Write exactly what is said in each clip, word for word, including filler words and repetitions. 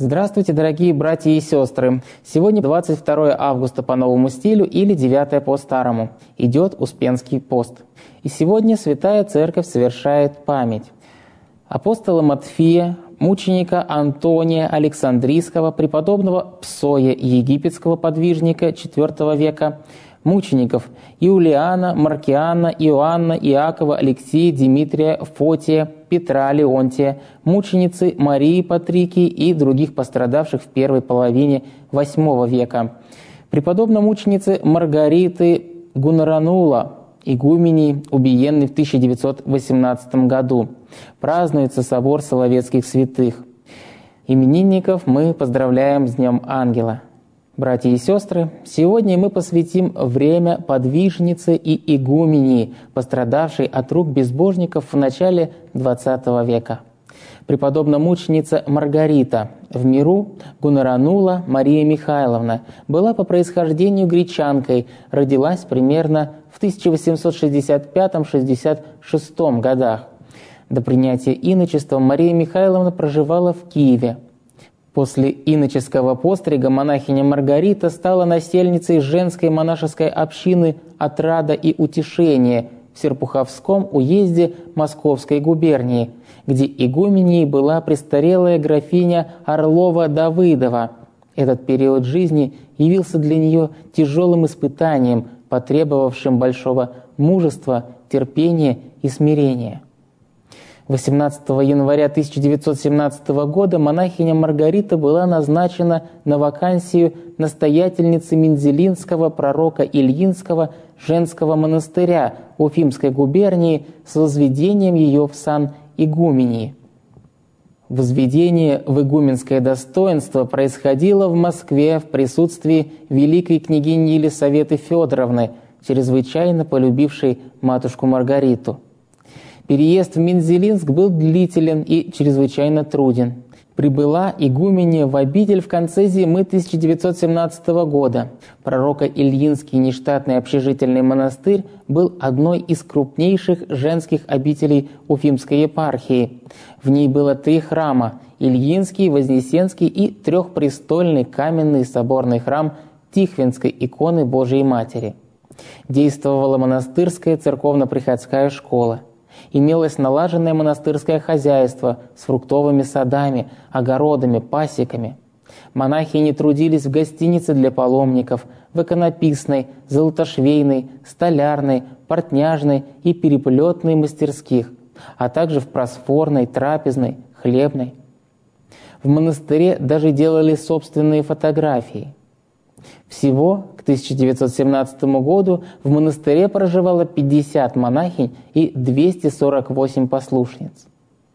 Здравствуйте, дорогие братья и сестры! Сегодня двадцать второе августа по новому стилю или девятое по старому. Идет Успенский пост. И сегодня Святая Церковь совершает память апостола Матфея, мученика Антония Александрийского, преподобного Псоя, египетского подвижника четвёртого века, мучеников Иулиана, Маркиана, Иоанна, Иакова, Алексея, Димитрия, Фотия, Петра, Леонтия, мученицы Марии Патрикии и других пострадавших в первой половине восьмого века, преподобной мученицы Маргариты Гунаранула, игумении, убиенной в тысяча девятьсот восемнадцатом году. Празднуется собор Соловецких святых. Именинников мы поздравляем с Днем Ангела. Братья и сестры, сегодня мы посвятим время подвижнице и игумении, пострадавшей от рук безбожников в начале двадцатого века. Преподобная мученица Маргарита, в миру Гунаранула Мария Михайловна, была по происхождению гречанкой, родилась примерно в тысяча восемьсот шестьдесят пятом — шестьдесят шестом годах. До принятия иночества Мария Михайловна проживала в Киеве. После иноческого пострига монахиня Маргарита стала насельницей женской монашеской общины «Отрада и утешение» в Серпуховском уезде Московской губернии, где игуменей была престарелая графиня Орлова-Давыдова. Этот период жизни явился для нее тяжелым испытанием, потребовавшим большого мужества, терпения и смирения. восемнадцатого января тысяча девятьсот семнадцатого года монахиня Маргарита была назначена на вакансию настоятельницы Мензелинского пророка Ильинского женского монастыря Уфимской губернии с возведением ее в сан игумении. Возведение в игуменское достоинство происходило в Москве в присутствии великой княгини Елисаветы Федоровны, чрезвычайно полюбившей матушку Маргариту. Переезд в Мензелинск был длителен и чрезвычайно труден. Прибыла игуменья в обитель в конце зимы тысяча девятьсот семнадцатого года. Пророко-Ильинский нештатный общежительный монастырь был одной из крупнейших женских обителей Уфимской епархии. В ней было три храма – Ильинский, Вознесенский и трехпрестольный каменный соборный храм Тихвинской иконы Божией Матери. Действовала монастырская церковно-приходская школа. Имелось налаженное монастырское хозяйство с фруктовыми садами, огородами, пасеками. Монахини трудились в гостинице для паломников, в иконописной, золотошвейной, столярной, портняжной и переплетной мастерских, а также в просфорной, трапезной, хлебной. В монастыре даже делали собственные фотографии. Всего к тысяча девятьсот семнадцатому году в монастыре проживало пятьдесят монахинь и двести сорок восемь послушниц.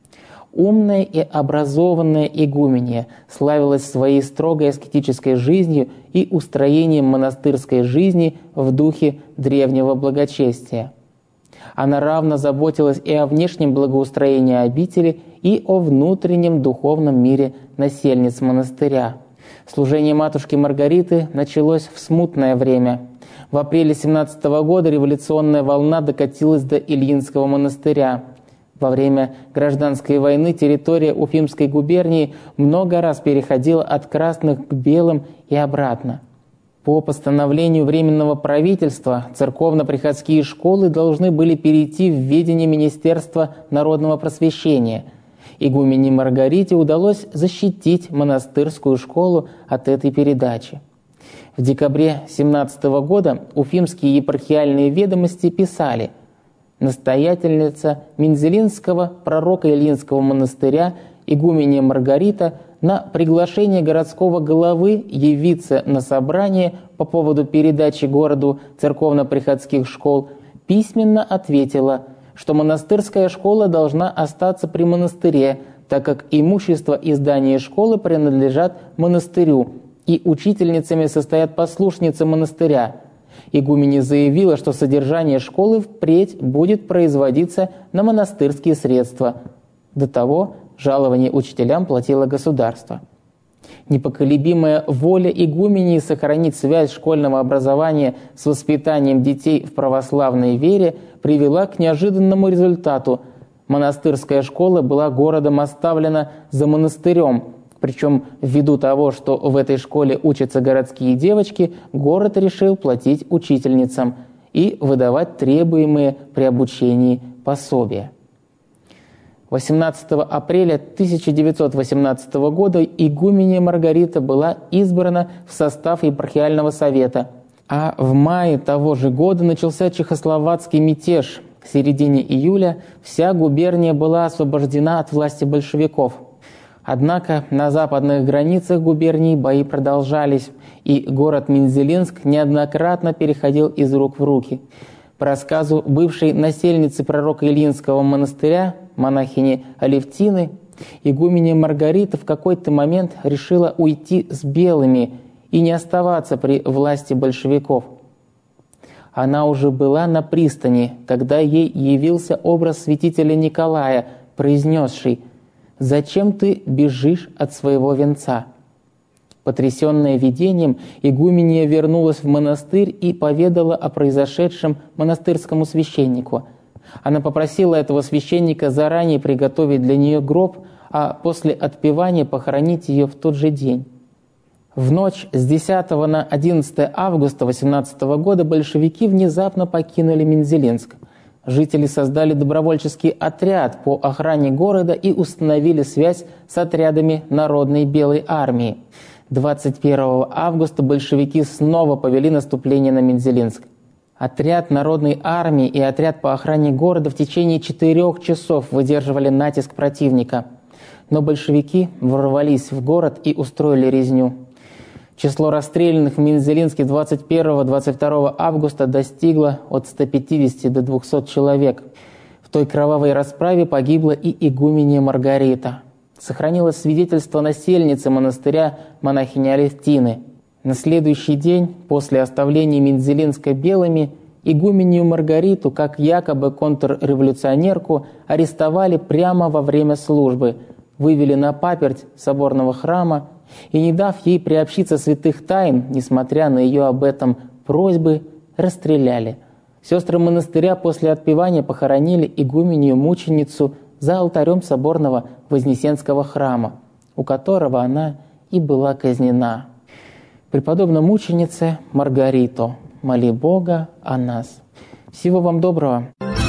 Умная и образованная игуменья славилась своей строгой аскетической жизнью и устроением монастырской жизни в духе древнего благочестия. Она равно заботилась и о внешнем благоустроении обители, и о внутреннем духовном мире насельниц монастыря. Служение матушки Маргариты началось в смутное время. В апреле семнадцатого года революционная волна докатилась до Ильинского монастыря. Во время гражданской войны территория Уфимской губернии много раз переходила от красных к белым и обратно. По постановлению Временного правительства церковно-приходские школы должны были перейти в ведение Министерства народного просвещения. Игумене Маргарите удалось защитить монастырскую школу от этой передачи. В декабре семнадцатого года уфимские епархиальные ведомости писали: настоятельница Мензелинского пророка Ильинского монастыря игуменья Маргарита на приглашение городского главы явиться на собрание по поводу передачи городу церковно-приходских школ письменно ответила, что монастырская школа должна остаться при монастыре, так как имущество и здания школы принадлежат монастырю, и учительницами состоят послушницы монастыря. Игуменья заявила, что содержание школы впредь будет производиться на монастырские средства. До того жалование учителям платило государство. Непоколебимая воля игумении сохранить связь школьного образования с воспитанием детей в православной вере привела к неожиданному результату. Монастырская школа была городом оставлена за монастырем. Причем ввиду того, что в этой школе учатся городские девочки, город решил платить учительницам и выдавать требуемые при обучении пособия. восемнадцатого апреля тысяча девятьсот восемнадцатого года игуменья Маргарита была избрана в состав епархиального совета, а в мае того же года начался чехословацкий мятеж. К середине июля вся губерния была освобождена от власти большевиков. Однако на западных границах губернии бои продолжались, и город Мензелинск неоднократно переходил из рук в руки. По рассказу бывшей насельницы пророка Ильинского монастыря, монахини Алевтины, игуменья Маргарита в какой-то момент решила уйти с белыми и не оставаться при власти большевиков. Она уже была на пристани, когда ей явился образ святителя Николая, произнесший: «Зачем ты бежишь от своего венца?» Потрясенная видением, игуменья вернулась в монастырь и поведала о произошедшем монастырскому священнику. Она попросила этого священника заранее приготовить для нее гроб, а после отпевания похоронить ее в тот же день. В ночь с десятого на одиннадцатое августа восемнадцатого года большевики внезапно покинули Мензелинск. Жители создали добровольческий отряд по охране города и установили связь с отрядами Народной Белой армии. двадцать первого августа большевики снова повели наступление на Мензелинск. Отряд Народной армии и отряд по охране города в течение четырех часов выдерживали натиск противника. Но большевики ворвались в город и устроили резню. Число расстрелянных в Мензелинске двадцать первого — двадцать второго августа достигло от ста пятидесяти до двухсот человек. В той кровавой расправе погибла и игуменья Маргарита. Сохранилось свидетельство насельницы монастыря монахини Алевтины. На следующий день, после оставления Мензелинска белыми, игуменью Маргариту, как якобы контрреволюционерку, арестовали прямо во время службы, вывели на паперть соборного храма и, не дав ей приобщиться святых тайн, несмотря на ее об этом просьбы, расстреляли. Сестры монастыря после отпевания похоронили игуменью-мученицу за алтарем соборного Вознесенского храма, у которого она и была казнена. Преподобная мученице Маргарито, моли Бога о нас. Всего вам доброго.